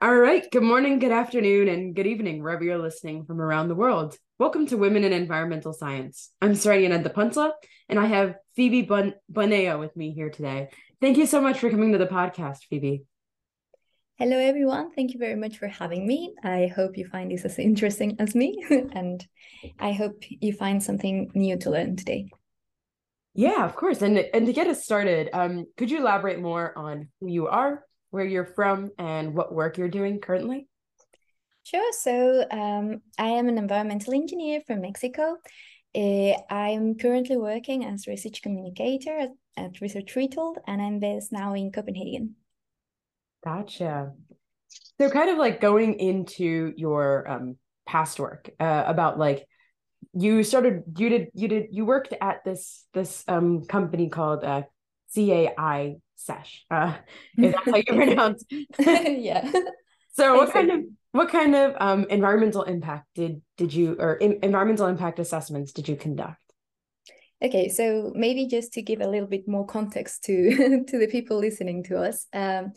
All right. Good morning, good afternoon, and good evening, wherever you're listening from around the world. Welcome to Women in Environmental Science. I'm Sarania Nadapuntla, and I have Phoebe Boneo with me here today. Thank you so much for coming to the podcast, Phoebe. Hello, everyone. Thank you very much for having me. I hope you find this as interesting as me, and I hope you find something new to learn today. Yeah, of course. And to get us started, could you elaborate more on who you are, where you're from, and what work you're doing currently? Sure. I am an environmental engineer from Mexico. I'm currently working as research communicator at Research Retold, and I'm based now in Copenhagen. Gotcha. So kind of like going into your past work about like you worked at this company called CAI Sesh, if that's how you pronounce. Yeah, So exactly. what kind of environmental impact did you or environmental impact assessments did you conduct? Okay, so maybe just to give a little bit more context to to the people listening to us,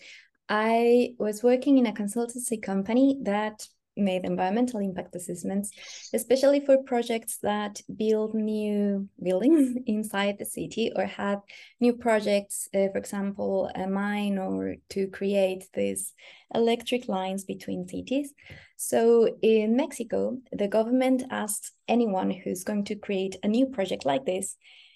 I was working in a consultancy company that made environmental impact assessments, especially for projects that build new buildings inside the city or have new projects, for example, a mine or to create these electric lines between cities. So in Mexico, the government asked anyone who's going to create a new project like this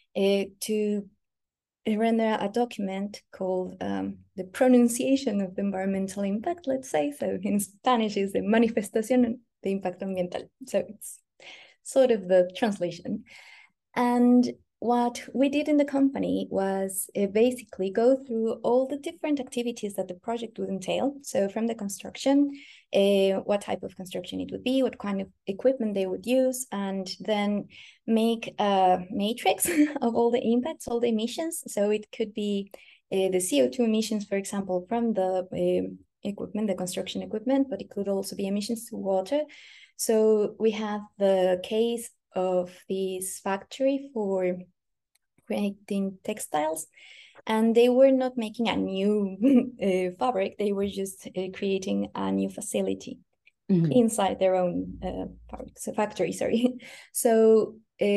to render a document called the pronunciation of the environmental impact, let's say. So in Spanish is the manifestación de impacto ambiental. So it's sort of the translation. And what we did in the company was basically go through all the different activities that the project would entail. So from the construction, what type of construction it would be, what kind of equipment they would use, and then make a matrix of all the impacts, all the emissions. So it could be the CO2 emissions, for example, from the equipment, the construction equipment, but it could also be emissions to water. So we have the case of this factory for creating textiles, and they were not making a new fabric, they were just creating a new facility Mhm. inside their own factory, sorry. So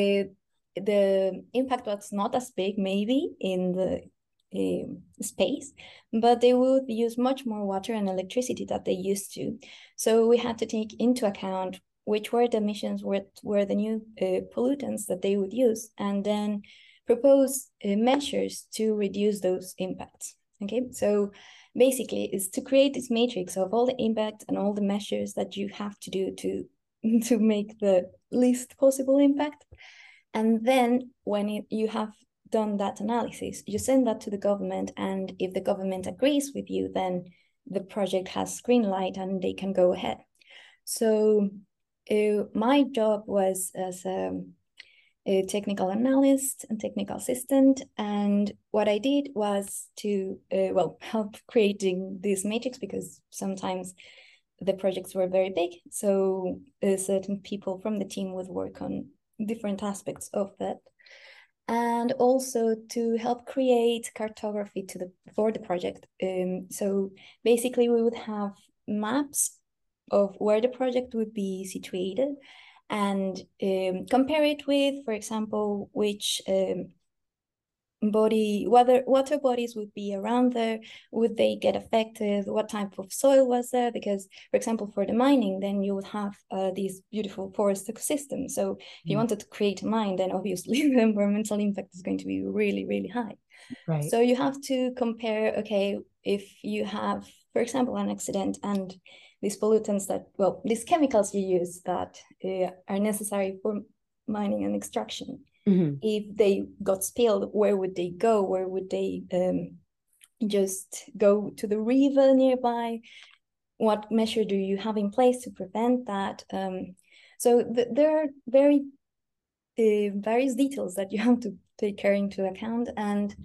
the impact was not as big maybe in the space, but they would use much more water and electricity that they used to. So we had to take into account which were the emissions, what were the new pollutants that they would use, and then propose measures to reduce those impacts. Okay, so basically is to create this matrix of all the impact and all the measures that you have to do to to make the least possible impact. And then when you have done that analysis, you send that to the government, and if the government agrees with you, then the project has green light and they can go ahead. So my job was as a technical analyst and technical assistant. And what I did was to, help creating this matrix, because sometimes the projects were very big. So certain people from the team would work on different aspects of that. And also to help create cartography for the project. So basically we would have maps of where the project would be situated, and compare it with, for example, which water bodies would be around there, would they get affected, what type of soil was there, because for example for the mining, then you would have these beautiful forest ecosystems. So if you wanted to create a mine, then obviously the environmental impact is going to be really, really high. Right. So you have to compare, okay, if you have, for example, an accident and these pollutants that, well, these chemicals you use that are necessary for mining and extraction, Mhm. if they got spilled, where would they go? Where would they just go to the river nearby? What measure do you have in place to prevent that? There are various details that you have to take care into account. And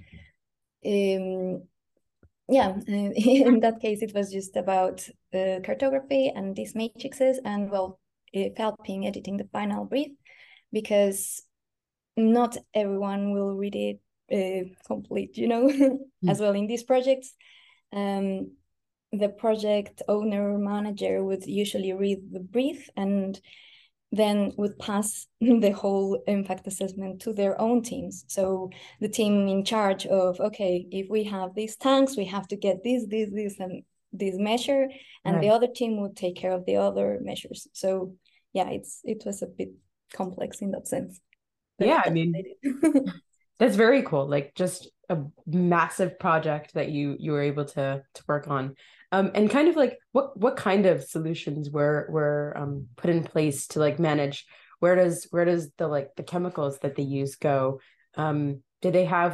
yeah, in that case, it was just about cartography and these matrices, and well, helping editing the final brief, because not everyone will read it complete, as well in these projects. the project owner or manager would usually read the brief and then would pass the whole impact assessment to their own teams. So the team in charge of, okay, if we have these tanks, we have to get this, and this measure, and Right. the other team would take care of the other measures. So yeah, it was a bit complex in that sense. But Yeah, I that's what mean, I did. that's very cool. Like just a massive project that you were able to work on. And kind of like what kind of solutions were put in place to like manage where does the like the chemicals that they use go? Do they have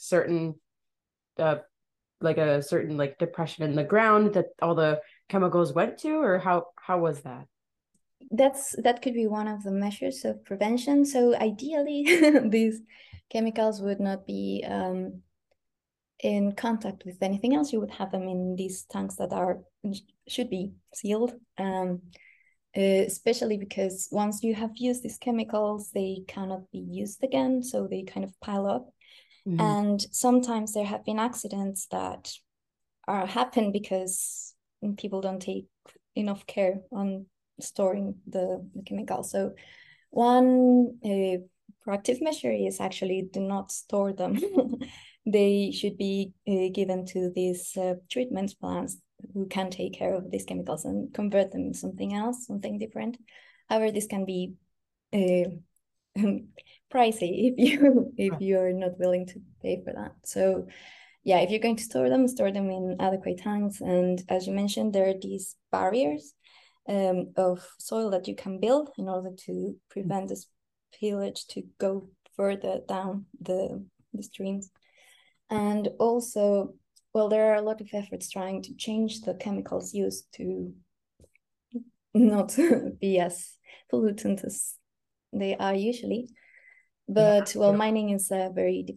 uh like a certain like depression in the ground that all the chemicals went to, or how was that? That could be one of the measures of prevention. So ideally, these chemicals would not be in contact with anything else. You would have them in these tanks that should be sealed. Especially because once you have used these chemicals, they cannot be used again, so they kind of pile up. Mhm. And sometimes there have been accidents that are happen because people don't take enough care on storing the chemicals. So one proactive measure is actually do not store them. They should be given to these treatment plants who can take care of these chemicals and convert them into something else, something different. However, this can be uh, pricey if you are not willing to pay for that. So yeah, if you're going to store them in adequate tanks. And as you mentioned, there are these barriers of soil that you can build in order to prevent this spillage to go further down the streams. And also, well, there are a lot of efforts trying to change the chemicals used to not be as pollutant as they are usually. Yeah. But well, mining is a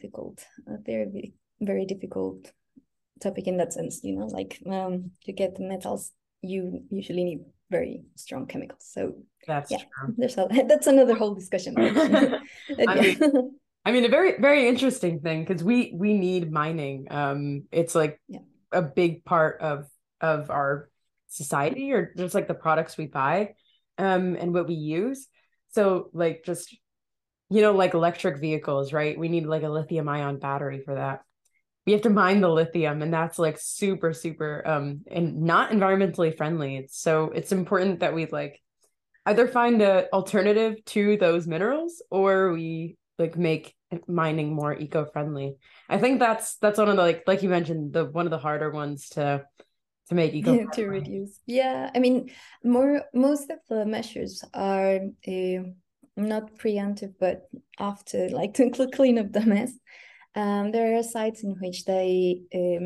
very difficult topic in that sense, like to get the metals, you usually need very strong chemicals. So That's yeah, true. that's another whole discussion. But, but I yeah. mean, a very very interesting thing because we need mining. It's like Yeah. a big part of our society, or just like the products we buy, and what we use. So like just like electric vehicles, right? We need like a lithium ion battery for that. We have to mine the lithium, and that's like super super and not environmentally friendly. It's important that we like either find a alternative to those minerals, or we like make mining more eco-friendly. I think that's one of the like you mentioned, the one of the harder ones to make To eco-friendly. reduce, yeah, I mean, most of the measures are not preemptive but after, like, to clean up the mess. There are sites in which they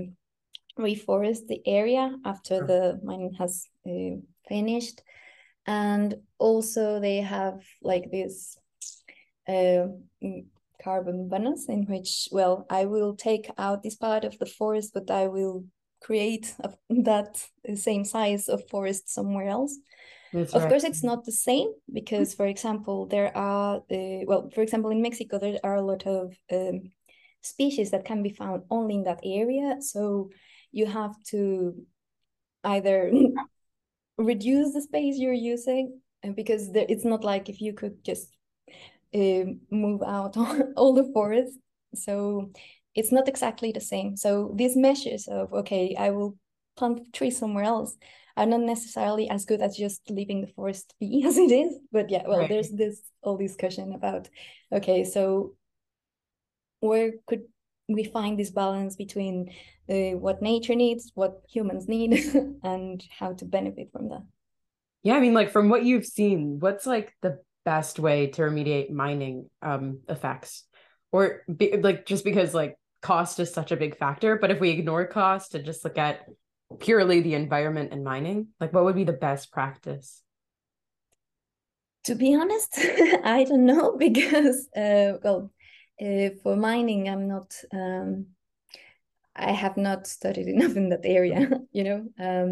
reforest the area after the mining has finished. And also they have like this uh, carbon bonus in which, well, I will take out this part of the forest, but I will create that same size of forest somewhere else. That's Of right. course, it's not the same because, for example, there are, well, for example, in Mexico, there are a lot of species that can be found only in that area. So you have to either reduce the space you're using, and because it's not like if you could just move out all the forest. So it's not exactly the same. So these measures of, okay, I will plant trees somewhere else are not necessarily as good as just leaving the forest be as it is. But yeah, well, Right. there's this whole discussion about, okay, so where could we find this balance between what nature needs, what humans need, and how to benefit from that? Yeah, I mean, like from what you've seen, what's like the best way to remediate mining effects? Or like just because like cost is such a big factor, but if we ignore cost and just look at purely the environment and mining, like what would be the best practice? To be honest, I don't know because, well, for mining, I have not studied enough in that area, you know.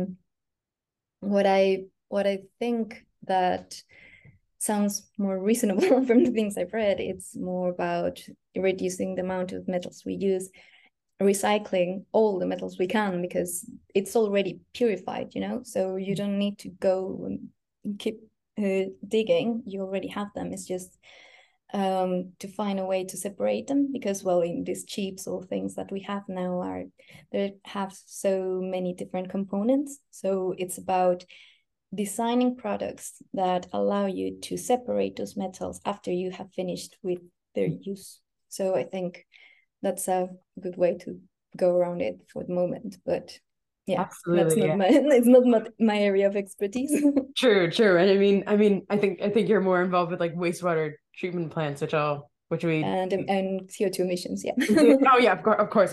What I think that sounds more reasonable from the things I've read, it's more about reducing the amount of metals we use. recycling all the metals we can because it's already purified, so you don't need to go and keep digging. You already have them. It's just to find a way to separate them, because well, in these chips or things that we have now they have so many different components. So it's about designing products that allow you to separate those metals after you have finished with their use. So I think that's a good way to go around it for the moment. But yeah, Absolutely, that's not it's not my area of expertise. True. And I think you're more involved with like wastewater treatment plants, which we and CO2 emissions, yeah. Oh yeah, of course.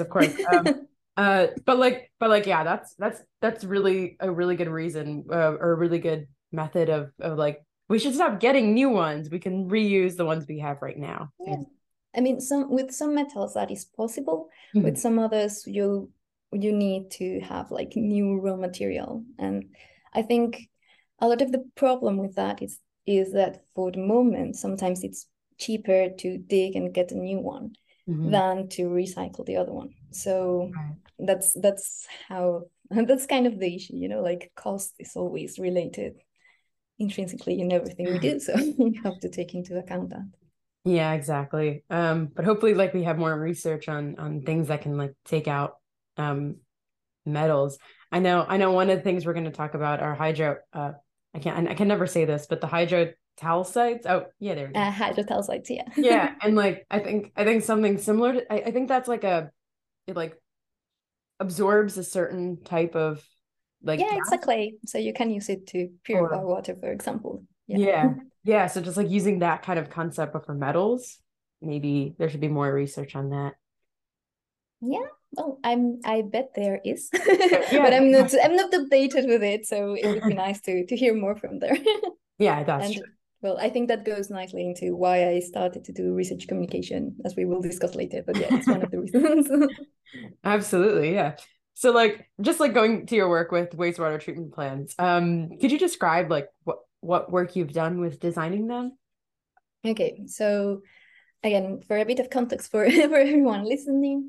But like, yeah, that's really a really good reason, or a really good method of like, we should stop getting new ones. We can reuse the ones we have right now. Yeah. I mean, with some metals that is possible. Mm-hmm. With some others, you need to have like new raw material, and I think a lot of the problem with that is that for the moment, sometimes it's cheaper to dig and get a new one than to recycle the other one. So that's how that's kind of the issue, like cost is always related intrinsically in everything we do. So you have to take into account that. Yeah, exactly. But hopefully, like, we have more research on things that can like take out metals. I know one of the things we're going to talk about are I can never say this, but the hydrotalcites. Oh yeah, there we go. Hydrotalcites, yeah. Yeah, and like I think something similar to, I think that's like it like absorbs a certain type of like yeah, gas. exactly. So you can use it to purify water, for example. Yeah. So just like using that kind of concept, but for metals, maybe there should be more research on that. Yeah, well, I bet there is, Yeah, but I'm not updated with it, so it would be nice to hear more from there. Yeah, that's and true. well, I think that goes nicely into why I started to do research communication, as we will discuss later. But yeah, it's one of the reasons. Absolutely, yeah. So like, just like going to your work with wastewater treatment plants, could you describe like what work you've done with designing them? Okay, so again, for a bit of context for for everyone listening,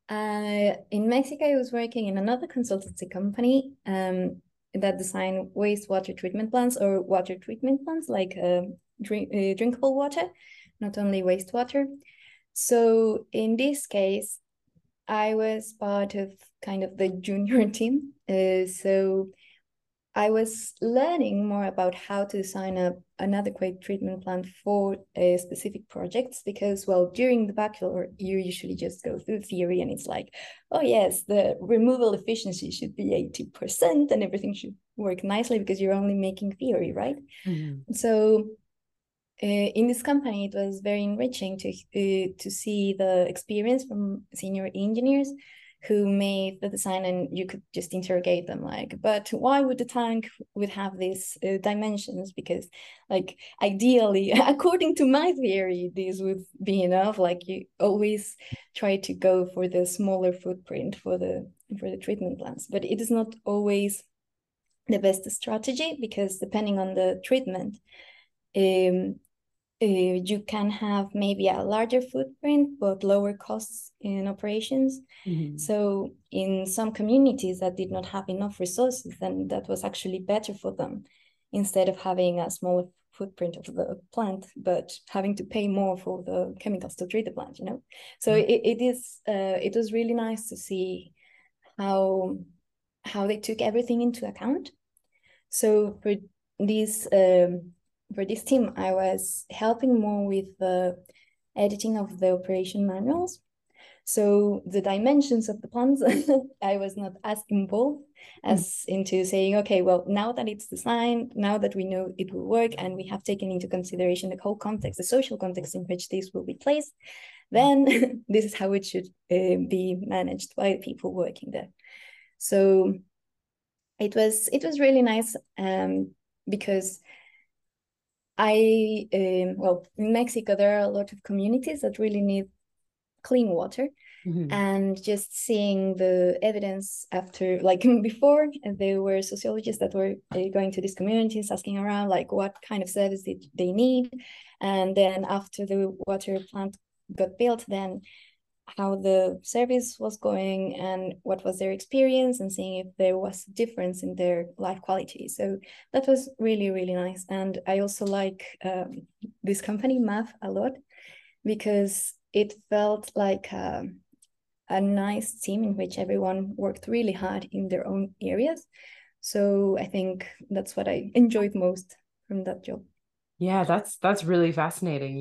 in Mexico, I was working in another consultancy company that designed wastewater treatment plants, or water treatment plants, like drinkable water, not only wastewater. So in this case, I was part of kind of the junior team. So I was learning more about how to design an adequate treatment plan for specific projects, because, well, during the bachelor, you usually just go through theory and it's like, oh, yes, the removal efficiency should be 80% and everything should work nicely because you're only making theory, right? Mm-hmm. So in this company, it was very enriching to see the experience from senior engineers who made the design, and you could just interrogate them like, but why would the tank would have these dimensions? Because like ideally, according to my theory, this would be enough. Like you always try to go for the smaller footprint for the treatment plants, but it is not always the best strategy, because depending on the treatment, you can have maybe a larger footprint but lower costs in operations. Mm-hmm. So in some communities that did not have enough resources, then that was actually better for them, instead of having a smaller footprint of the plant but having to pay more for the chemicals to treat the plant. So it was really nice to see how they took everything into account. So for this team, I was helping more with the editing of the operation manuals. So the dimensions of the plants, I was not as involved as into saying, okay, well, now that it's designed, now that we know it will work, and we have taken into consideration the whole context, the social context in which this will be placed, then this is how it should be managed by the people working there. So it was really nice, because well, in Mexico, there are a lot of communities that really need clean water. Mm-hmm. And just seeing the evidence after, like before, there were sociologists that were going to these communities, asking around, like, what kind of service did they need? And then after the water plant got built, then how the service was going and what was their experience, and seeing if there was a difference in their life quality. So that was really, really nice. And I also like this company, MAF, a lot, because it felt like a nice team in which everyone worked really hard in their own areas. So I think that's what I enjoyed most from that job. Yeah, that's really fascinating.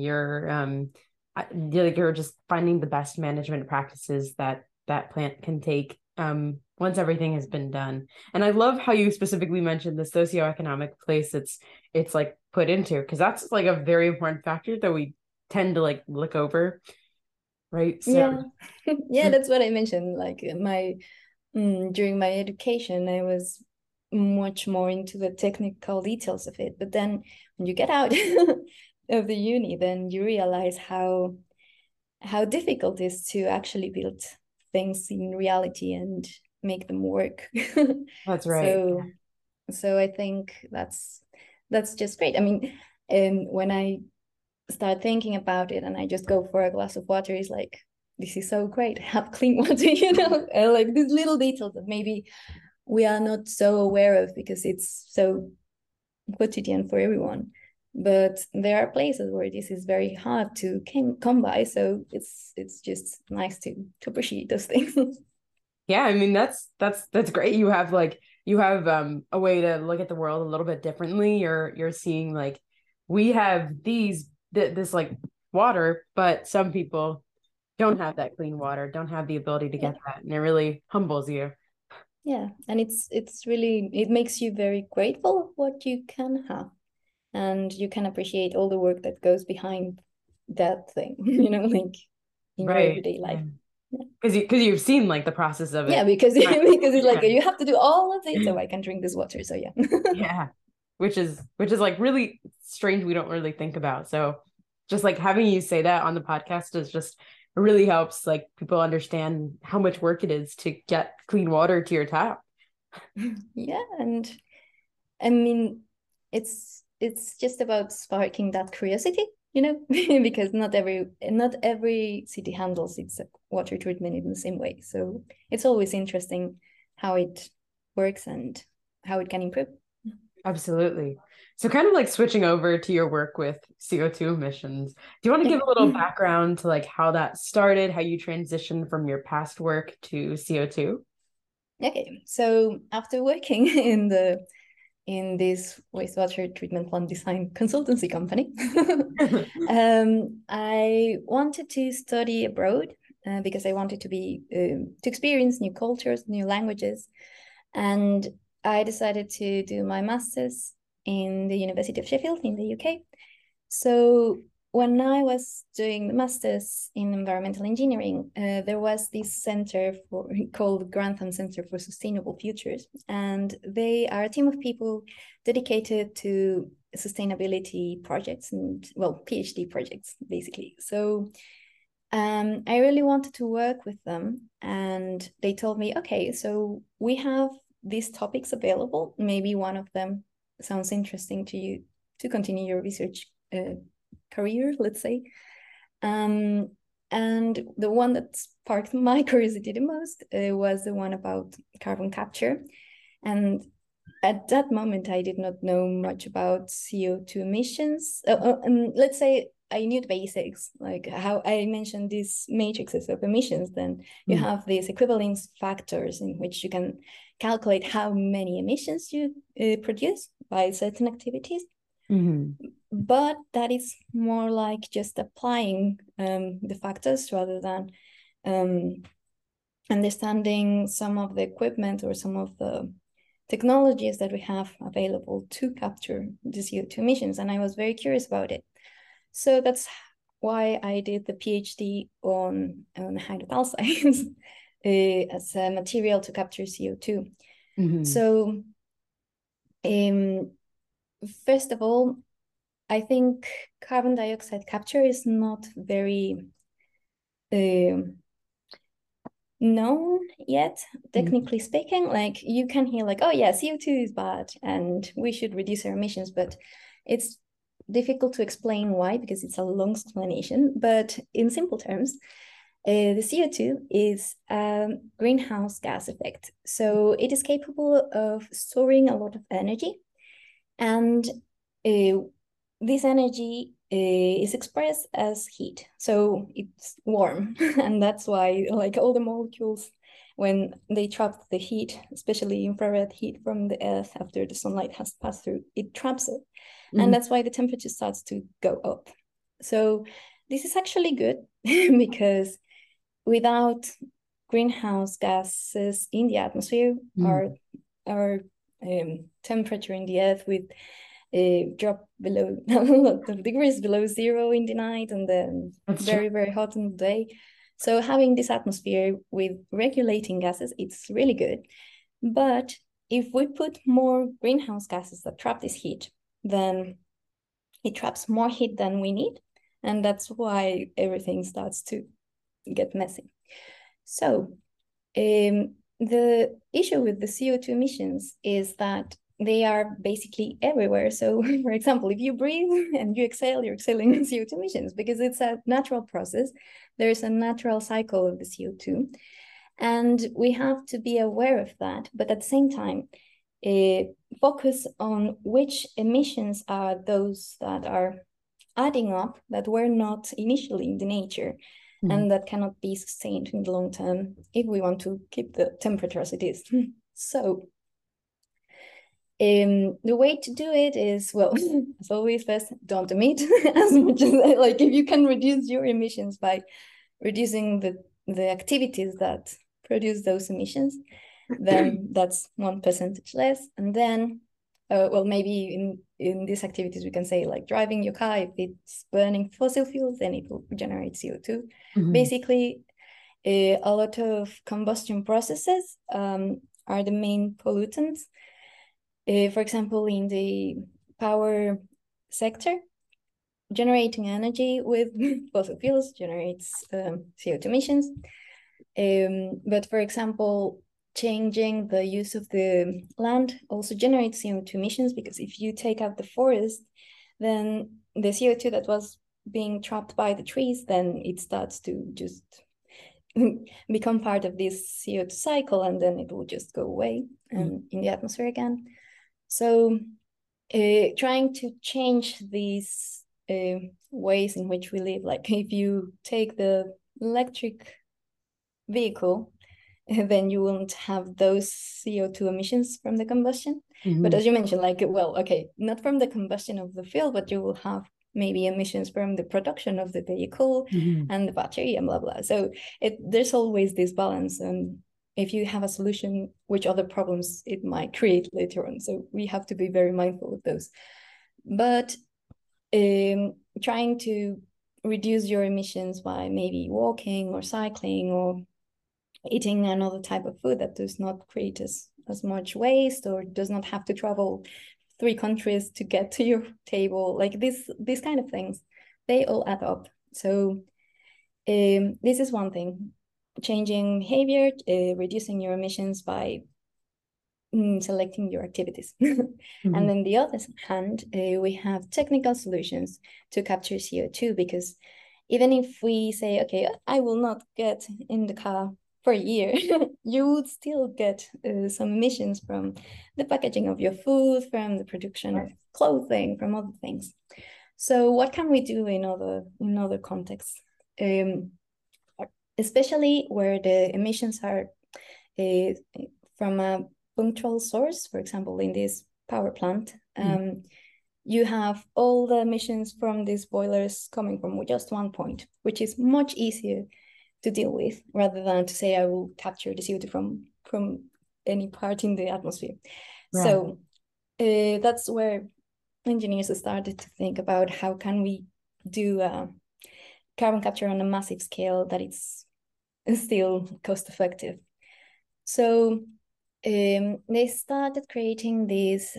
You're just finding the best management practices that that plant can take once everything has been done. And I love how you specifically mentioned the socioeconomic place it's like put into, because that's like a very important factor that we tend to like look over, right? So Yeah. Yeah, that's what I mentioned. Like my during my education, I was much more into the technical details of it. But then when you get out of the uni, then you realize how difficult it is to actually build things in reality and make them work. that's right. So I think that's just great. I mean, when I start thinking about it and I just go for a glass of water, it's like, this is so great. Have clean water, and like these little details that maybe we are not so aware of because it's so quotidian for everyone. But there are places where this is very hard to come by. So it's just nice to appreciate those things. Yeah, I mean that's great. You have a way to look at the world a little bit differently. You're seeing like we have this like water, but some people don't have that clean water, don't have the ability to Yeah. get that, and it really humbles you. Yeah, and it's really, it makes you very grateful of what you can have, and you can appreciate all the work that goes behind that thing, like in your Right. everyday Yeah. life. Yeah, Because you've seen like the process of yeah, it. because because it's like Yeah. you have to do all of it so I can drink this water. So yeah. Yeah. Which is like really strange we don't really think about. So just like having you say that on the podcast is just it really helps like people understand how much work it is to get clean water to your tap. Yeah, and I mean, it's just about sparking that curiosity, because not every city handles its water treatment in the same way. So it's always interesting how it works and how it can improve. Absolutely. So kind of like switching over to your work with CO2 emissions. Do you want to give Okay. a little background to like how that started, how you transitioned from your past work to CO2? Okay. So after working in this wastewater treatment plant design consultancy company, I wanted to study abroad because I wanted to experience new cultures, new languages, and I decided to do my master's in the University of Sheffield in the UK. So when I was doing the master's in environmental engineering, there was this center called Grantham Center for Sustainable Futures, and they are a team of people dedicated to sustainability projects and, well, PhD projects basically. So I really wanted to work with them, and they told me, okay, so we have these topics available. Maybe one of them sounds interesting to you to continue your research career, let's say. Um, and the one that sparked my curiosity the most was the one about carbon capture. And at that moment, I did not know much about CO2 emissions. Let's say I knew the basics, like how I mentioned these matrices of emissions. Then you have these equivalence factors in which you can calculate how many emissions you produce by certain activities. Mm-hmm. But that is more like just applying the factors rather than understanding some of the equipment or some of the technologies that we have available to capture the CO2 emissions. And I was very curious about it. So that's why I did the PhD on hydropower science as a material to capture CO2. Mm-hmm. So first of all, I think carbon dioxide capture is not very known yet, technically speaking. Like you can hear like, oh yeah, CO2 is bad and we should reduce our emissions, but it's difficult to explain why because it's a long explanation. But in simple terms, The CO2 is a greenhouse gas effect. So it is capable of storing a lot of energy. And this energy is expressed as heat. So it's warm. And that's why like all the molecules, when they trap the heat, especially infrared heat from the earth after the sunlight has passed through, it traps it. Mm-hmm. And that's why the temperature starts to go up. So this is actually good because without greenhouse gases in the atmosphere, our temperature in the earth would drop below a lot of degrees below zero in the night, and then very hot in the day. So having this atmosphere with regulating gases, it's really good. But if we put more greenhouse gases that trap this heat, then it traps more heat than we need. And that's why everything starts to get messy. So the issue with the CO2 emissions is that they are basically everywhere. So for example, if you breathe and you exhale, you're exhaling CO2 emissions because it's a natural process. There's a natural cycle of the CO2. And we have to be aware of that. But at the same time, focus on which emissions are those that are adding up that were not initially in the nature. And that cannot be sustained in the long term if we want to keep the temperature as it is. So the way to do it is, well, as always, first, don't emit as much as, like, if you can reduce your emissions by reducing the activities that produce those emissions, then that's 1% less. And then, well, maybe in these activities, we can say like driving your car, if it's burning fossil fuels, then it will generate CO2. Basically, a lot of combustion processes are the main pollutants. For example, in the power sector, generating energy with fossil fuels generates CO2 emissions. But for example, changing the use of the land also generates CO2 emissions, because if you take out the forest, then the CO2 that was being trapped by the trees, then it starts to just become part of this CO2 cycle, and then it will just go away in the atmosphere again. So trying to change these ways in which we live, like if you take the electric vehicle, then you won't have those CO2 emissions from the combustion. But as you mentioned, like, well, okay, not from the combustion of the fuel, but you will have maybe emissions from the production of the vehicle and the battery and blah, blah. So there's always this balance. And if you have a solution, which other problems it might create later on. So we have to be very mindful of those. But trying to reduce your emissions by maybe walking or cycling or eating another type of food that does not create as much waste, or does not have to travel 3 countries to get to your table, like these kind of things, they all add up. So this is one thing, changing behavior, reducing your emissions by selecting your activities. And then the other hand, we have technical solutions to capture CO2, because even if we say, okay, I will not get in the car for a year, you would still get some emissions from the packaging of your food, from the production of clothing, from other things. So what can we do in other contexts? Especially where the emissions are from a punctual source, for example, in this power plant, you have all the emissions from these boilers coming from just one point, which is much easier to deal with, rather than to say I will capture the CO2 from any part in the atmosphere. Right. So that's where engineers started to think about how can we do carbon capture on a massive scale that it's still cost effective. So they started creating these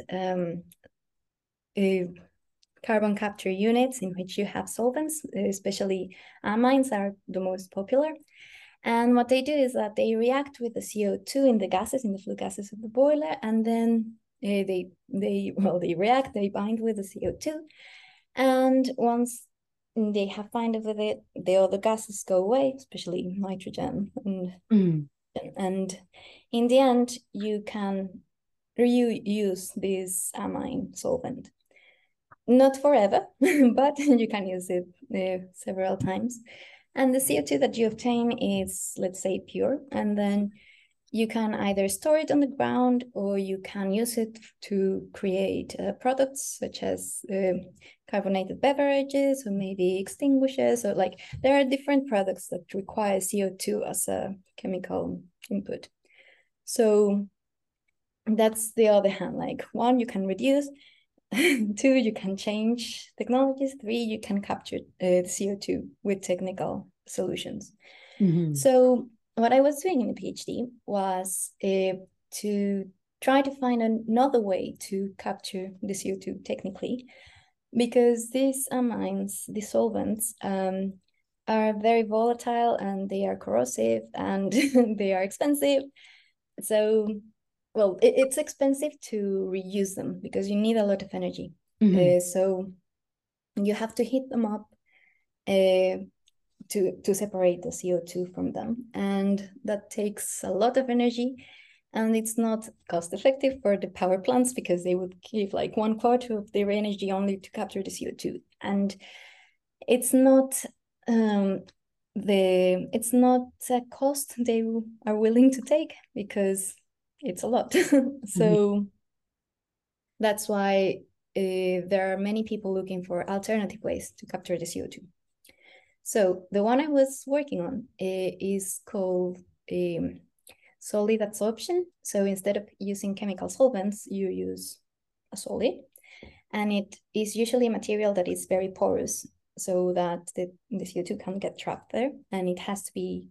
carbon capture units in which you have solvents, especially amines are the most popular. And what they do is that they react with the CO2 in the gases, in the flue gases of the boiler, and then they react, they bind with the CO2. And once they have found that the other gases go away, especially nitrogen. And in the end, you can reuse this amine solvent. Not forever, but you can use it several times. And the CO2 that you obtain is, let's say, pure. And then you can either store it on the ground or you can use it to create products such as carbonated beverages or maybe extinguishers, or like there are different products that require CO2 as a chemical input. So that's the other hand, like one, you can reduce, two, you can change technologies, three, you can capture the CO2 with technical solutions. So what I was doing in the PhD was to try to find another way to capture the CO2 technically, because these amines, these solvents, are very volatile and they are corrosive and they are expensive. So, well, it's expensive to reuse them because you need a lot of energy. So you have to heat them up to separate the CO2 from them. And that takes a lot of energy. And it's not cost effective for the power plants because they would give like 1/4 of their energy only to capture the CO2. And it's not it's not a cost they are willing to take because it's a lot. So that's why there are many people looking for alternative ways to capture the CO2. So the one I was working on is called solid adsorption. So instead of using chemical solvents, you use a solid. And it is usually a material that is very porous so that the CO2 can get trapped there. And it has to be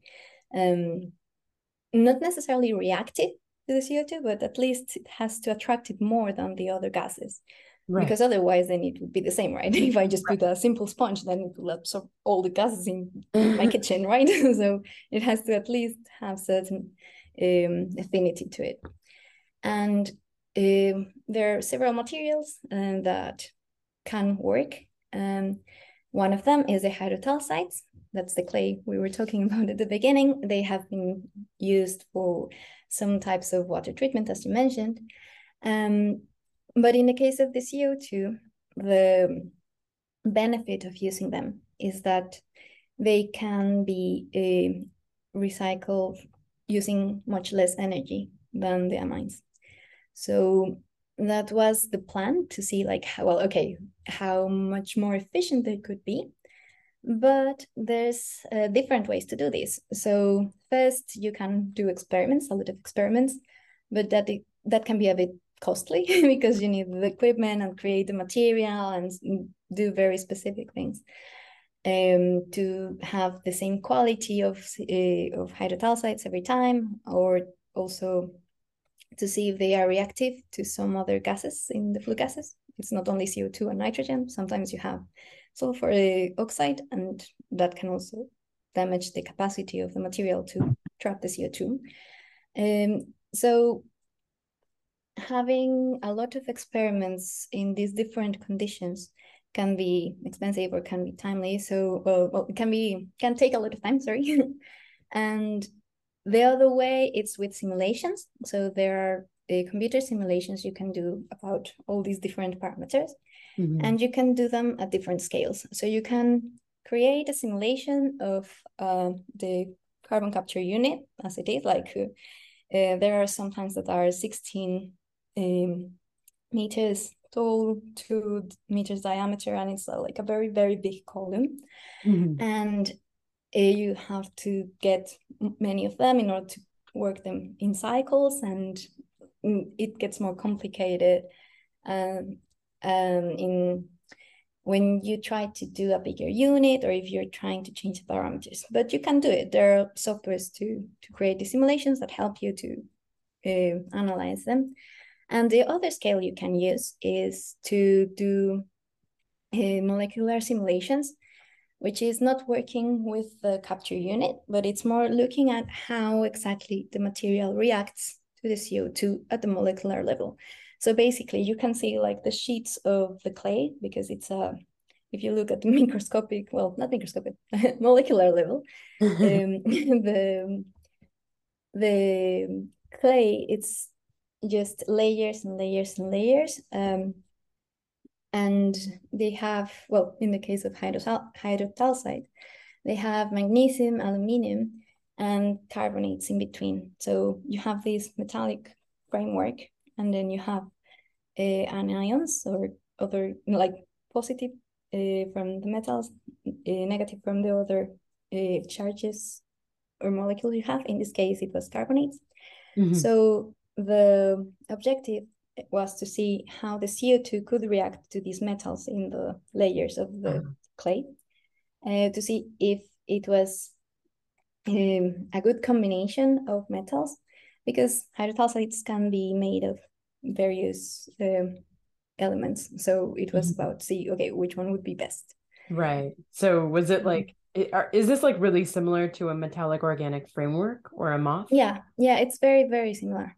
not necessarily reactive to the CO2, but at least it has to attract it more than the other gases. Right. Because otherwise then it would be the same, right? If I just put a simple sponge, then it will absorb all the gases in my kitchen, right? So it has to at least have certain affinity to it. And there are several materials that can work. One of them is the hydrotalcites. That's the clay we were talking about at the beginning. They have been used for some types of water treatment, as you mentioned. But in the case of the CO2, the benefit of using them is that they can be recycled using much less energy than the amines. So that was the plan, to see like how much more efficient they could be. But there's different ways to do this. So first you can do experiments, a lot of experiments, but that can be a bit costly because you need the equipment and create the material and do very specific things to have the same quality of hydrotalcites every time, or also to see if they are reactive to some other gases in the flue gases. It's not only CO2 and nitrogen. Sometimes you have sulfur oxide, and that can also damage the capacity of the material to trap the CO2. So having a lot of experiments in these different conditions can be expensive or can be timely. So it can take a lot of time, sorry. And the other way, it's with simulations. So there are computer simulations you can do about all these different parameters, and you can do them at different scales. So you can create a simulation of the carbon capture unit as it is, like there are some tanks that are 16 meters tall, 2 meters diameter, and it's like a very, very big column. And you have to get many of them in order to work them in cycles, and it gets more complicated when you try to do a bigger unit, or if you're trying to change the parameters. But you can do it. There are softwares to create the simulations that help you to analyze them. And the other scale you can use is to do molecular simulations, which is not working with the capture unit, but it's more looking at how exactly the material reacts to the CO2 at the molecular level. So basically you can see like the sheets of the clay, because it's a if you look at the microscopic, well, not microscopic, molecular level, the clay, it's just layers and layers and layers. And they have, well, in the case of hydrotalcite, they have magnesium, aluminum, and carbonates in between. So you have this metallic framework, and then you have anions or other, like positive from the metals, negative from the other charges or molecules you have. In this case, it was carbonates. So the objective was to see how the CO2 could react to these metals in the layers of the clay, to see if it was a good combination of metals, because hydrotalcites can be made of various elements. So it was about see, okay, which one would be best. Right. So was it like, is this like really similar to a metallic organic framework or a MOF? Yeah, it's very, very similar.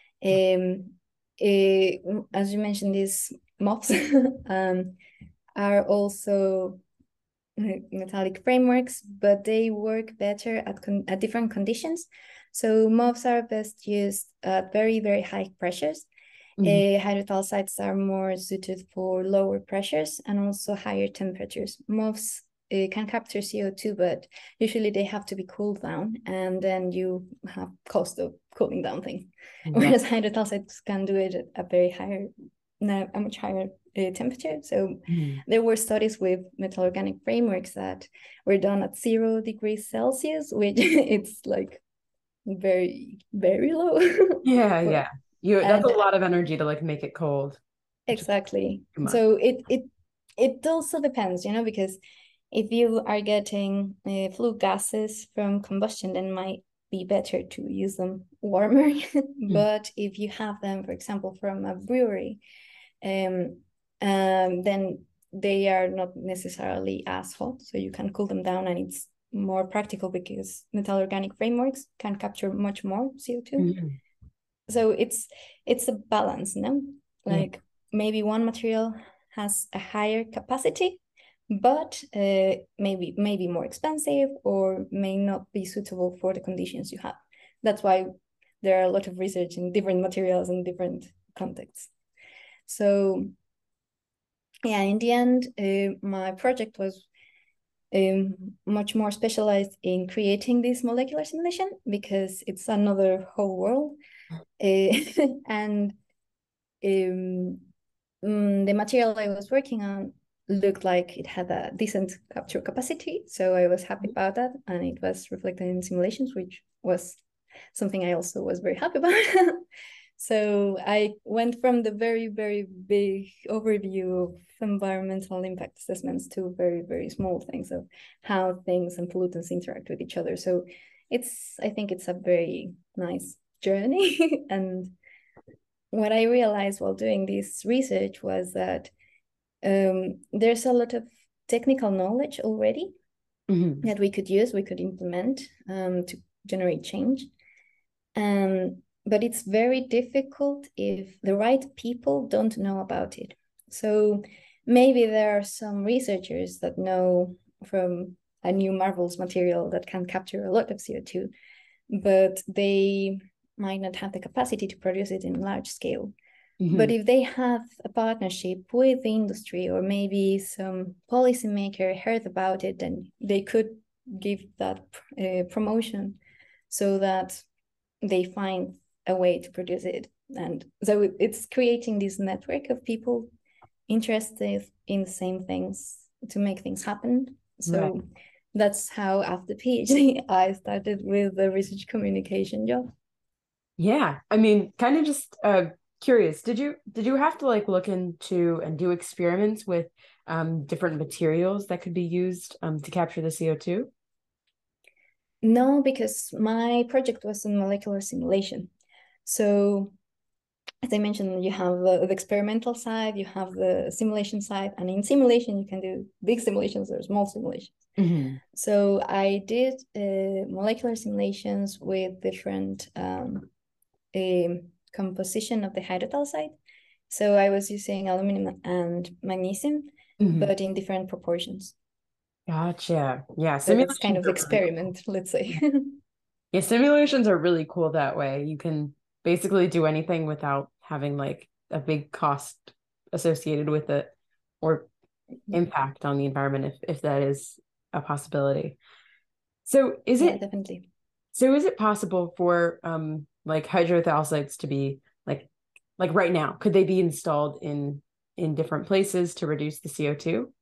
As you mentioned, these MOFs are also metallic frameworks, but they work better at different conditions. So MOFs are best used at very, very high pressures. Hydrotalcites are more suited for lower pressures and also higher temperatures. MOFs can capture CO2, but usually they have to be cooled down, and then you have cost of cooling down thing. Whereas hydrotalcites can do it at a much higher temperature. So there were studies with metal organic frameworks that were done at 0 degrees Celsius, which it's like very, very low. Yeah. That's a lot of energy to like make it cold. Exactly. So it also depends, because if you are getting flue gases from combustion, then might be better to use them warmer. But if you have them, for example, from a brewery, then they are not necessarily as hot, so you can cool them down, and it's more practical because metal organic frameworks can capture much more CO2. So it's a balance, no? Like maybe one material has a higher capacity, but maybe more expensive or may not be suitable for the conditions you have. That's why there are a lot of research in different materials and different contexts. So yeah, in the end, my project was much more specialized in creating this molecular simulation because it's another whole world. And the material I was working on looked like it had a decent capture capacity. So I was happy about that. And it was reflected in simulations, which was something I also was very happy about. So I went from the very, very big overview of environmental impact assessments to very, very small things of how things and pollutants interact with each other. So I think it's a very nice journey. And what I realized while doing this research was that there's a lot of technical knowledge already that we could use, we could implement to generate change. But it's very difficult if the right people don't know about it. So maybe there are some researchers that know from a new Marvels material that can capture a lot of CO2, but they might not have the capacity to produce it in large scale. But if they have a partnership with the industry, or maybe some policymaker heard about it, then they could give that promotion so that they find a way to produce it. And so it's creating this network of people interested in the same things to make things happen. So that's how after PhD I started with the research communication job. Yeah, I mean, kind of just curious. Did you have to like look into and do experiments with different materials that could be used to capture the CO2? No, because my project was in molecular simulation. So as I mentioned, you have the experimental side, you have the simulation side, and in simulation you can do big simulations or small simulations. So I did molecular simulations with different composition of the hydrotalcite. So I was using aluminum and magnesium, but in different proportions. Gotcha. Yeah, So that's kind simulations of are really cool. experiment, let's say. Yeah, simulations are really cool that way. You can basically do anything without having like a big cost associated with it or impact on the environment if that is a possibility. So is Yeah, it definitely. so is it possible for like hydrothalassites to be like right now, could they be installed in different places to reduce the CO2?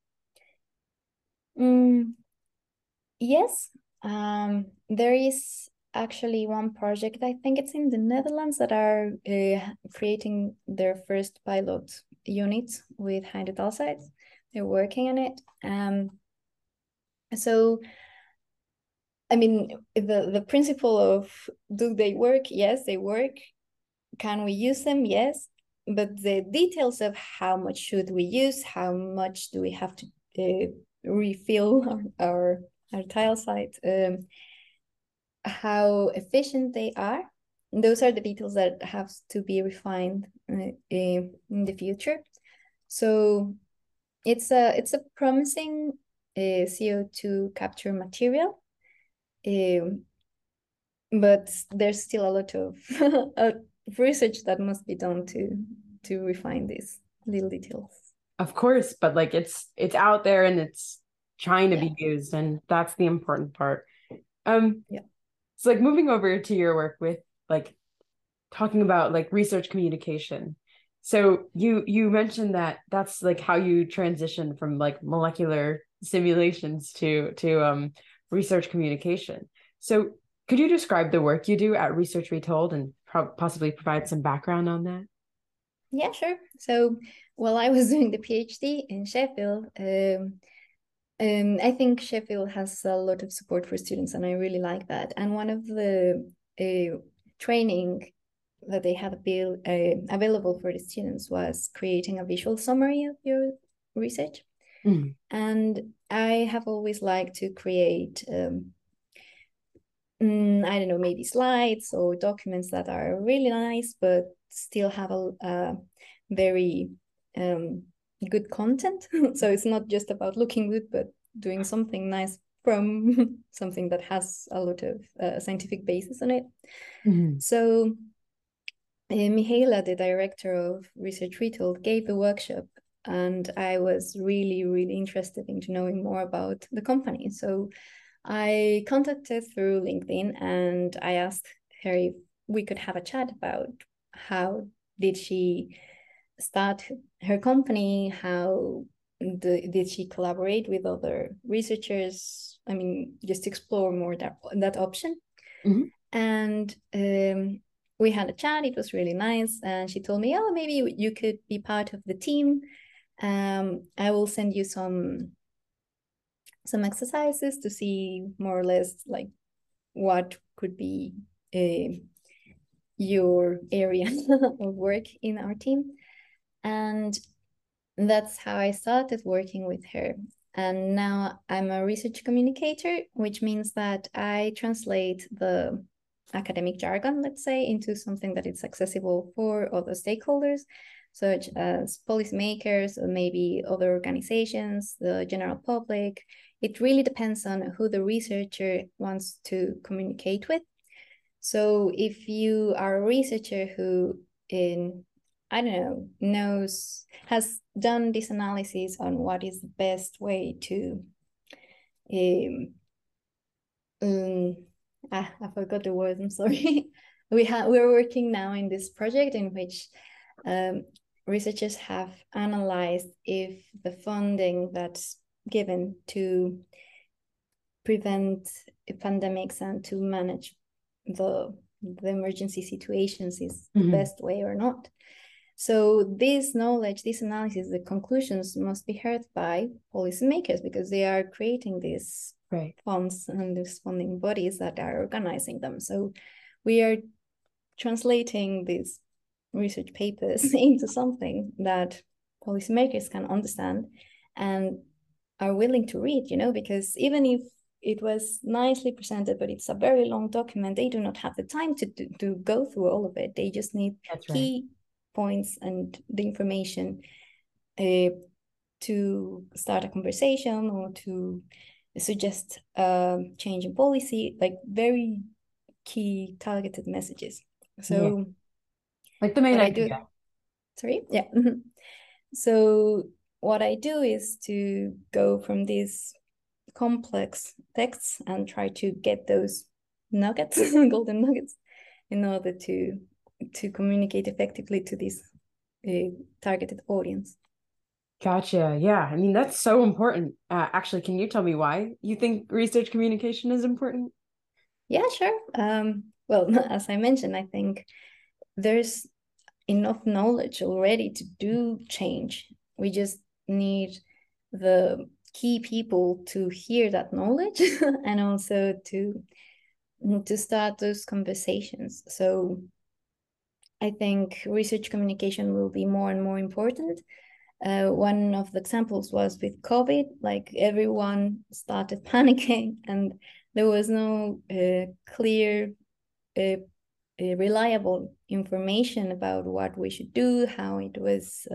Mm, yes, there is actually one project, I think it's in the Netherlands, that are creating their first pilot units with hydrogen. They're working on it. So, I mean, the principle of do they work? Yes, they work. Can we use them? Yes. But the details of how much should we use, how much do we have to refill our tile site, how efficient they are, those are the details that have to be refined in the future. So it's a promising CO2 capture material, but there's still a lot of research that must be done to refine these little details. Of course, but like it's out there and it's trying to Yeah. be used, and that's the important part. Yeah. So like moving over to your work with like talking about like research communication. So you mentioned that that's like how you transition from like molecular simulations to research communication. So could you describe the work you do at Research Retold and possibly provide some background on that? Yeah, sure. So while I was doing the PhD in Sheffield, I think Sheffield has a lot of support for students, and I really like that. And one of the training that they had available for the students was creating a visual summary of your research. Mm. And I have always liked to create, I don't know, maybe slides or documents that are really nice, but still have a very good content. So it's not just about looking good, but doing something nice from something that has a lot of scientific basis on it. Mm-hmm. So Mihaela, the director of Research Retold, gave the workshop, and I was really, really interested into knowing more about the company. So I contacted through LinkedIn and I asked her if we could have a chat about how did she start her company, did she collaborate with other researchers? I mean, just explore more that option. Mm-hmm. And we had a chat. It was really nice. And she told me, oh, maybe you could be part of the team. I will send you some exercises to see more or less like what could be your area of work in our team. And that's how I started working with her. And now I'm a research communicator, which means that I translate the academic jargon, let's say, into something that is accessible for other stakeholders, such as policymakers or maybe other organizations, the general public. It really depends on who the researcher wants to communicate with. So if you are a researcher who I don't know, has done this analysis on what is the best way to I forgot the word, I'm sorry. We're working now in this project in which researchers have analyzed if the funding that's given to prevent pandemics and to manage the emergency situations is the best way or not. So this knowledge, this analysis, the conclusions must be heard by policymakers because they are creating these funds and these funding bodies that are organizing them. So we are translating these research papers into something that policymakers can understand and are willing to read, because even if it was nicely presented, but it's a very long document, they do not have the time to go through all of it. They just need key points and the information to start a conversation or to suggest a change in policy, like very key targeted messages. So like the main what I idea. do, sorry, yeah. So what I do is to go from these complex texts and try to get those nuggets, golden nuggets, in order to communicate effectively to this targeted audience. Gotcha. Yeah. I mean, that's so important. Actually, can you tell me why you think research communication is important? Yeah, sure. Well, as I mentioned, I think there's enough knowledge already to do change. We just need the key people to hear that knowledge and also to start those conversations. So I think research communication will be more and more important. One of the examples was with COVID, like everyone started panicking and there was no clear, reliable information about what we should do, how it was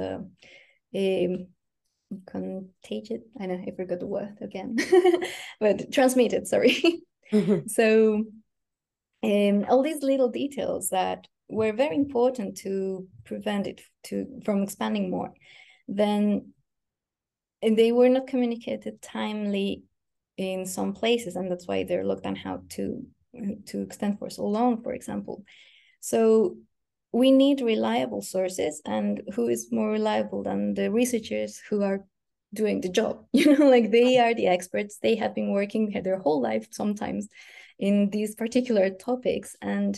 contagious. I know, I forgot the word again, but transmitted, sorry. So all these little details that were very important to prevent it from expanding more, then they were not communicated timely in some places, and that's why they're locked on how to extend for so long, for example. So we need reliable sources, and who is more reliable than the researchers who are doing the job? Like they are the experts. They have been working their whole life sometimes in these particular topics, and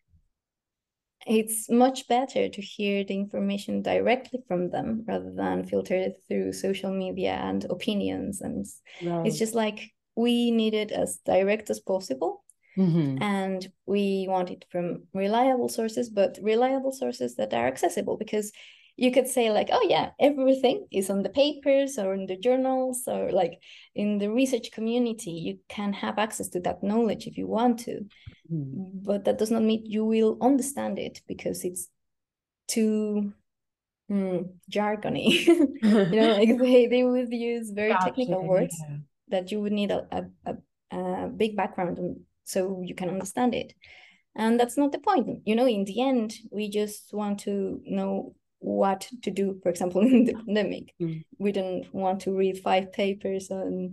it's much better to hear the information directly from them rather than filtered through social media and opinions. And it's Right. just like we need it as direct as possible. Mm-hmm. And we want it from reliable sources, but reliable sources that are accessible, because you could say like, oh yeah, everything is on the papers or in the journals or like in the research community. You can have access to that knowledge if you want to, but that does not mean you will understand it because it's too jargony. Like they would use very Gotcha. technical words Yeah. that you would need a big background so you can understand it. And that's not the point. In the end, we just want to know what to do, for example, in the pandemic. We don't want to read 5 papers on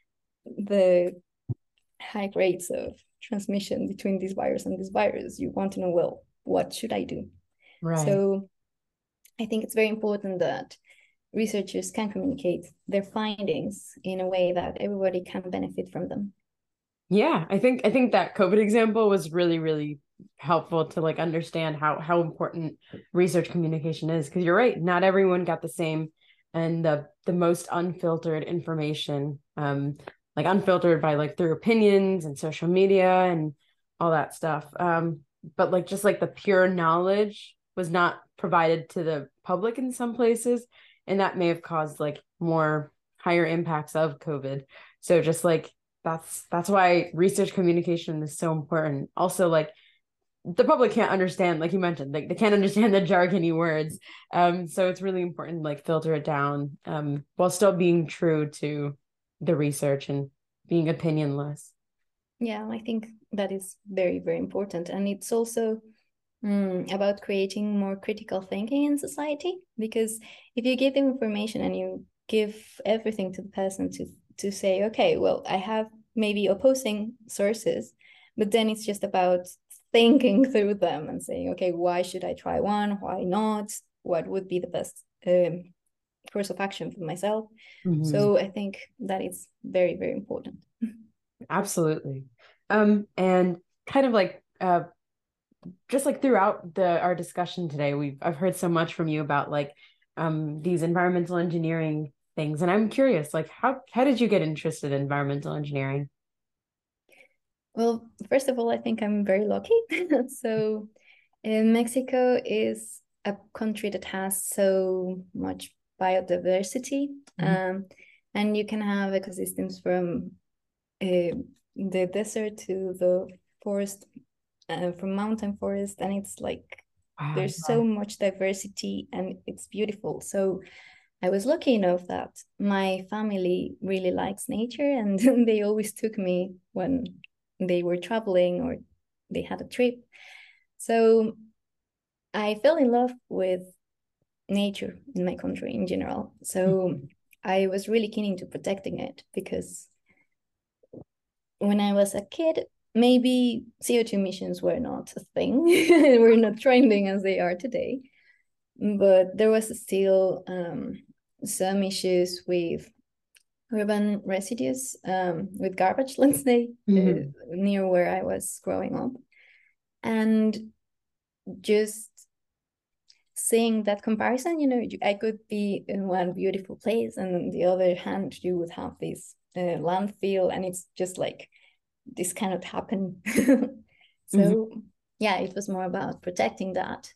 the high rates of transmission between this virus and this virus. You want to know, well, what should I do? Right. So I think it's very important that researchers can communicate their findings in a way that everybody can benefit from them. Yeah, I think that COVID example was really, really helpful to like understand how important research communication is. Because you're right, not everyone got the same and the most unfiltered information, like unfiltered by like through opinions and social media and all that stuff. But like just like the pure knowledge was not provided to the public in some places, and that may have caused like more higher impacts of COVID. So just like that's why research communication is so important. Also, like the public can't understand, like you mentioned, like they can't understand the jargony words. So it's really important to like filter it down, while still being true to the research and being opinionless. Yeah, I think that is very, very important. And it's also about creating more critical thinking in society, because if you give them information and you give everything to the person to say, okay, well, I have maybe opposing sources, but then it's just about thinking through them and saying, okay, why should I try one? Why not? What would be the best course of action for myself? Mm-hmm. So I think that is very, very important. Absolutely. And kind of like just like throughout the our discussion today, I've heard so much from you about like these environmental engineering things, and I'm curious, like how did you get interested in environmental engineering? Well, first of all, I think I'm very lucky. So, Mexico is a country that has so much biodiversity, Mhm. and you can have ecosystems from the desert to the forest, from mountain forest, and it's like Wow, there's yeah. so much diversity and it's beautiful. So I was lucky enough that my family really likes nature, and they always took me when they were traveling or they had a trip. So I fell in love with nature in my country in general. So I was really keen into protecting it, because when I was a kid, maybe CO2 emissions were not a thing, were not trending as they are today. But there was still some issues with urban residues, with garbage, let's say, near where I was growing up. And just seeing that comparison, I could be in one beautiful place, and on the other hand, you would have this landfill, and it's just like, this cannot happen. So yeah, it was more about protecting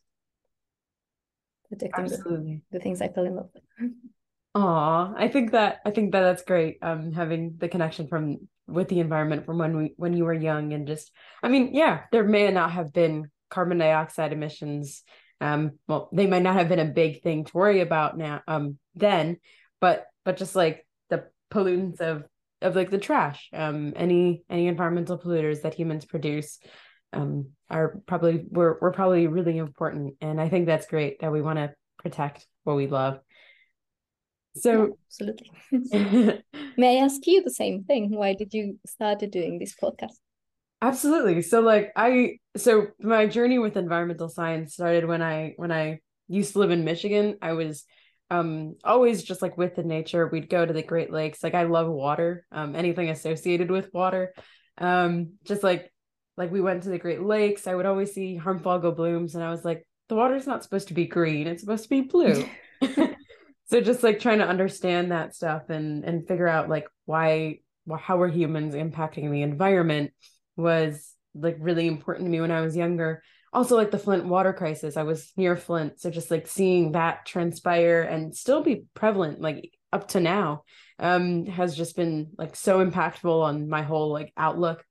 the things I fell in love with. Aw, I think that that's great. Having the connection with the environment from when you were young, and just, I mean, yeah, there may not have been carbon dioxide emissions. Well, they might not have been a big thing to worry about now, then, but just like the pollutants of like the trash, any environmental polluters that humans produce, are probably we're probably really important. And I think that's great that we want to protect what we love. Yeah, So, absolutely. May I ask you the same thing? Why did you start doing this podcast? absolutely. So my journey with environmental science started when I used to live in Michigan. I was always just like with the nature. We'd go to the Great Lakes. Like I love water, anything associated with water. Just like we went to the Great Lakes. I would always see harmful algal blooms, and I was like, the water's not supposed to be green, it's supposed to be blue. So just like trying to understand that stuff and figure out like how are humans impacting the environment was like really important to me when I was younger. Also like the Flint water crisis. I was near Flint, so just like seeing that transpire and still be prevalent like up to now, has just been like so impactful on my whole like outlook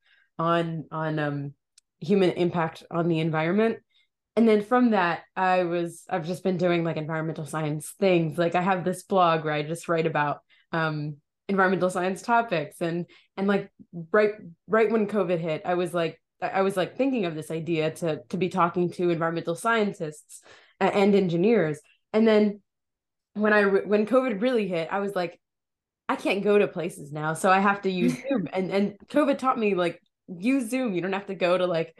on human impact on the environment. And then from that, I've just been doing like environmental science things. Like I have this blog where I just write about environmental science topics, and like right when COVID hit, I was like thinking of this idea to be talking to environmental scientists and engineers. And then when COVID really hit, I was like, I can't go to places now, so I have to use Zoom. And COVID taught me like, use Zoom. You don't have to go to like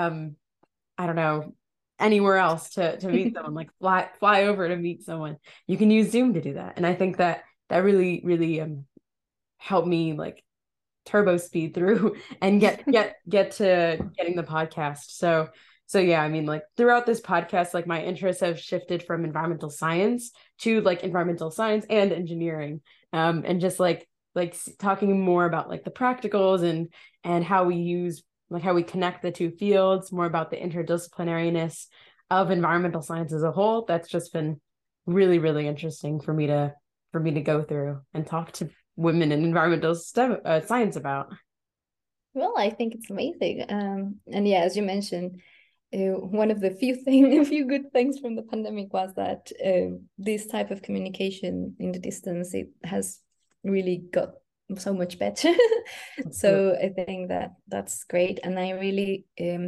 I don't know, anywhere else to meet someone, like fly over to meet someone. You can use Zoom to do that. And I think that really, really helped me like turbo speed through and get to getting the podcast. So yeah, I mean, like throughout this podcast, like my interests have shifted from environmental science to like environmental science and engineering. And just like talking more about like the practicals and how we use, like how we connect the two fields, more about the interdisciplinariness of environmental science as a whole. That's just been really, really interesting for me to go through and talk to women in environmental science about. Well, I think it's amazing. And yeah, as you mentioned, one of the a few good things from the pandemic was that this type of communication in the distance, it has really got so much better. So I think that's great, and I really,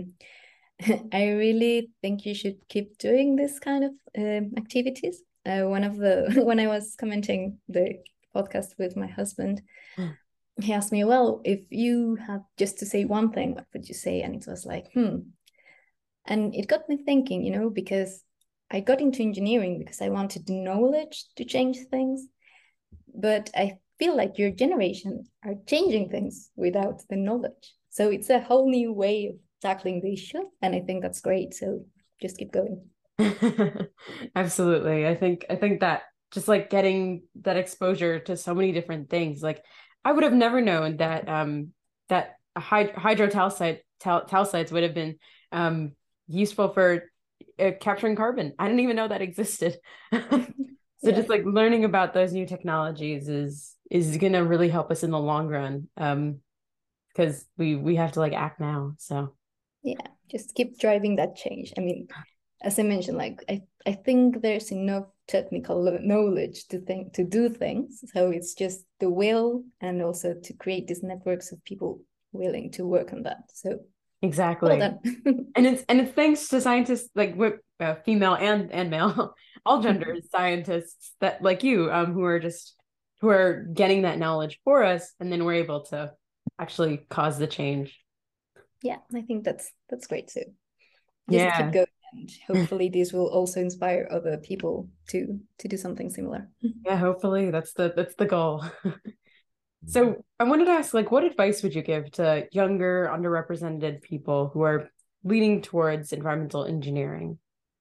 I really think you should keep doing this kind of activities. One of the when I was commenting the podcast with my husband, he asked me, well, if you had just to say one thing, what would you say? And it was like, and it got me thinking, because I got into engineering because I wanted the knowledge to change things. But I feel like your generation are changing things without the knowledge. So it's a whole new way of tackling the issue. And I think that's great. So just keep going. Absolutely. I think that just like getting that exposure to so many different things, like I would have never known that hydrotalcides would have been useful for capturing carbon. I didn't even know that existed. So Yeah. just like learning about those new technologies is gonna really help us in the long run. Because we have to like act now. So Yeah. Just keep driving that change. I mean, as I mentioned, like I think there's enough technical knowledge to do things. So it's just the will, and also to create these networks of people willing to work on that. So well Exactly. done. And it's thanks to scientists like female and male, all genders scientists that like you, who are getting that knowledge for us, and then we're able to actually cause the change. Yeah, I think that's great too. Just keep Yeah. going, and hopefully this will also inspire other people to do something similar. Yeah, hopefully that's the goal. So I wanted to ask, like, what advice would you give to younger, underrepresented people who are leaning towards environmental engineering?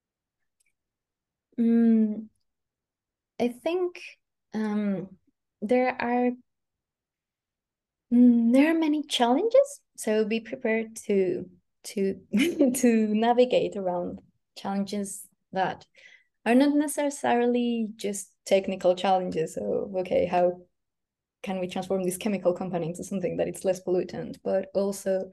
Mm, I think um, there are there are many challenges, so be prepared to to navigate around challenges that are not necessarily just technical challenges. So, okay, how can we transform this chemical company into something that it's less pollutant, but also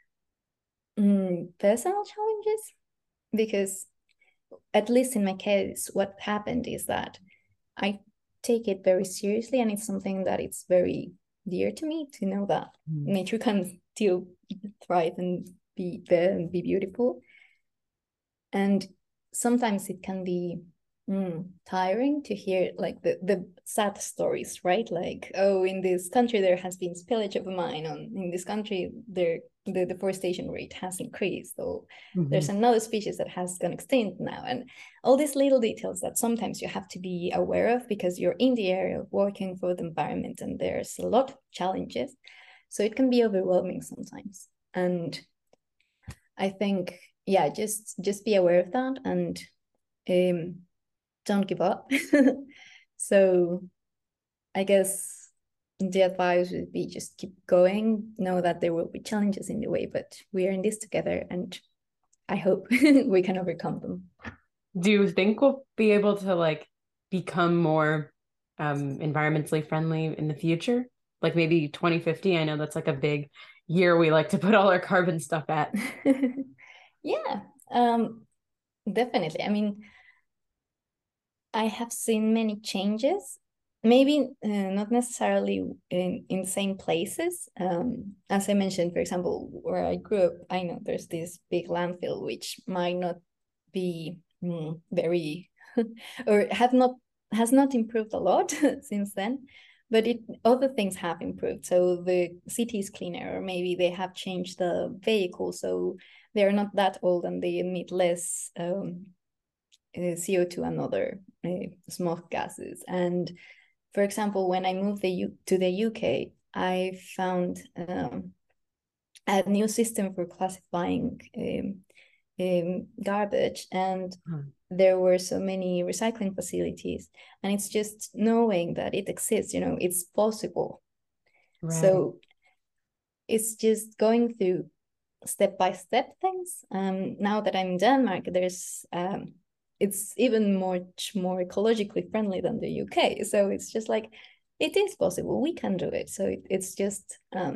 personal challenges? Because at least in my case, what happened is that I take it very seriously, and it's something that it's very dear to me to know that nature can still thrive and be there and be beautiful. And sometimes it can be tiring to hear like the sad stories, right? Like, oh, in this country there has been spillage of a mine, on in this country the deforestation rate has increased, or there's another species that has gone extinct now, and all these little details that sometimes you have to be aware of because you're in the area working for the environment, and there's a lot of challenges, so it can be overwhelming sometimes. And I think, yeah, just be aware of that, and don't give up. So I guess the advice would be just keep going, know that there will be challenges in the way, but we are in this together, and I hope we can overcome them. Do you think we'll be able to like become more environmentally friendly in the future? Like maybe 2050? I know that's like a big year we like to put all our carbon stuff at. Yeah, definitely. I mean, I have seen many changes, maybe not necessarily in the same places. As I mentioned, for example, where I grew up, I know there's this big landfill which might not be very or have not has not improved a lot since then, but other things have improved. So the city is cleaner, or maybe they have changed the vehicle, so they're not that old and they emit less CO2 and other smoke gases. And for example, when I moved to the UK, I found a new system for classifying garbage, and there were so many recycling facilities, and it's just knowing that it exists, it's possible. Right. So it's just going through step-by-step things. Now that I'm in Denmark, there's it's even much more ecologically friendly than the UK. So it's just like, it is possible, we can do it. So it's just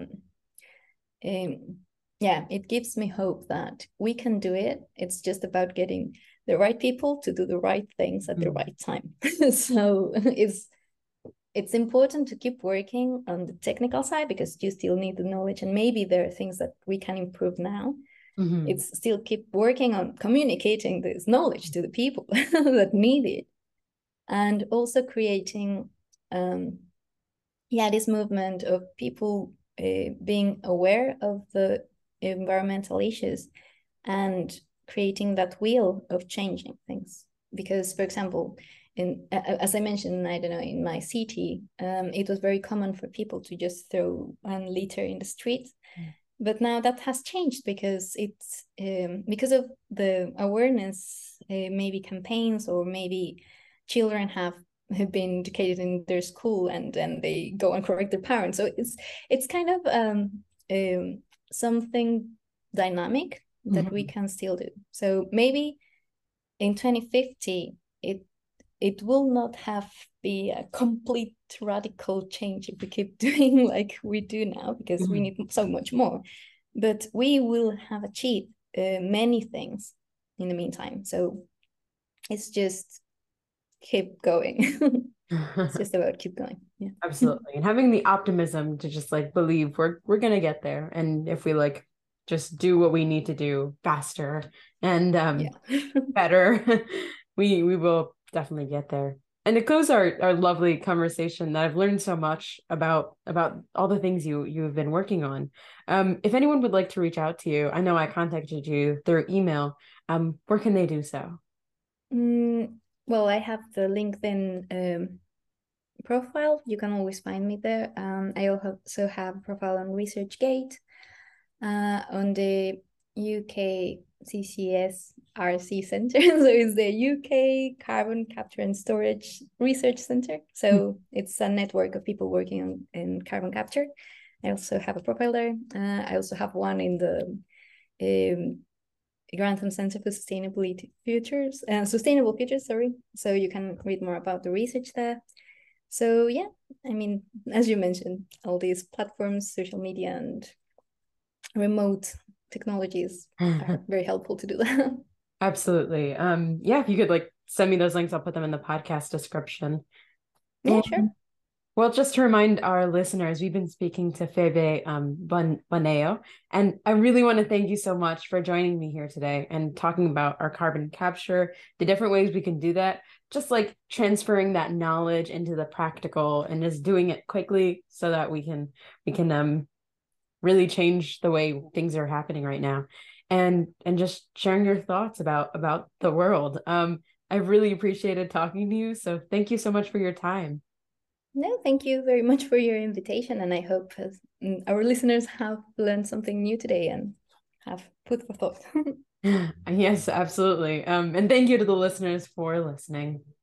yeah, it gives me hope that we can do it. It's just about getting the right people to do the right things at the right time. So it's important to keep working on the technical side, because you still need the knowledge, and maybe there are things that we can improve now. It's still keep working on communicating this knowledge to the people that need it, and also creating this movement of people being aware of the environmental issues and creating that wheel of changing things. Because, for example, as I mentioned, I don't know, in my city, it was very common for people to just throw one litter in the street. But now that has changed, because it's because of the awareness, maybe campaigns, or maybe children have been educated in their school, and then they go and correct their parents. So it's kind of something dynamic that we can still do. So maybe in 2050, it will not have be a complete radical change if we keep doing like we do now, because we need so much more. But we will have achieved many things in the meantime. So it's just keep going. It's just about keep going. Yeah. Absolutely. And having the optimism to just like believe we're gonna get there. And if we like just do what we need to do faster and better, we will definitely get there. And it goes our lovely conversation that I've learned so much about all the things you've been working on. If anyone would like to reach out to you, I know I contacted you through email. Where can they do so? Well, I have the LinkedIn profile. You can always find me there. I also have a profile on ResearchGate, on the UK CCS RC Center. So it's the UK Carbon Capture and Storage Research Center. So it's a network of people working in carbon capture. I also have a profile there. I also have one in the Grantham Center for Sustainable Futures. Sorry. So you can read more about the research there. So yeah, I mean, as you mentioned, all these platforms, social media, and remote technologies are very helpful to do that. Absolutely. Yeah, if you could like send me those links, I'll put them in the podcast description. Yeah, And, sure. well, just to remind our listeners, we've been speaking to Febe Boneo, and I really want to thank you so much for joining me here today and talking about our carbon capture, the different ways we can do that, just like transferring that knowledge into the practical and just doing it quickly so that we can really change the way things are happening right now, and just sharing your thoughts about the world. I really appreciated talking to you, so thank you so much for your time. No, thank you very much for your invitation, and I hope our listeners have learned something new today and have food for thought. Yes, absolutely. And thank you to the listeners for listening.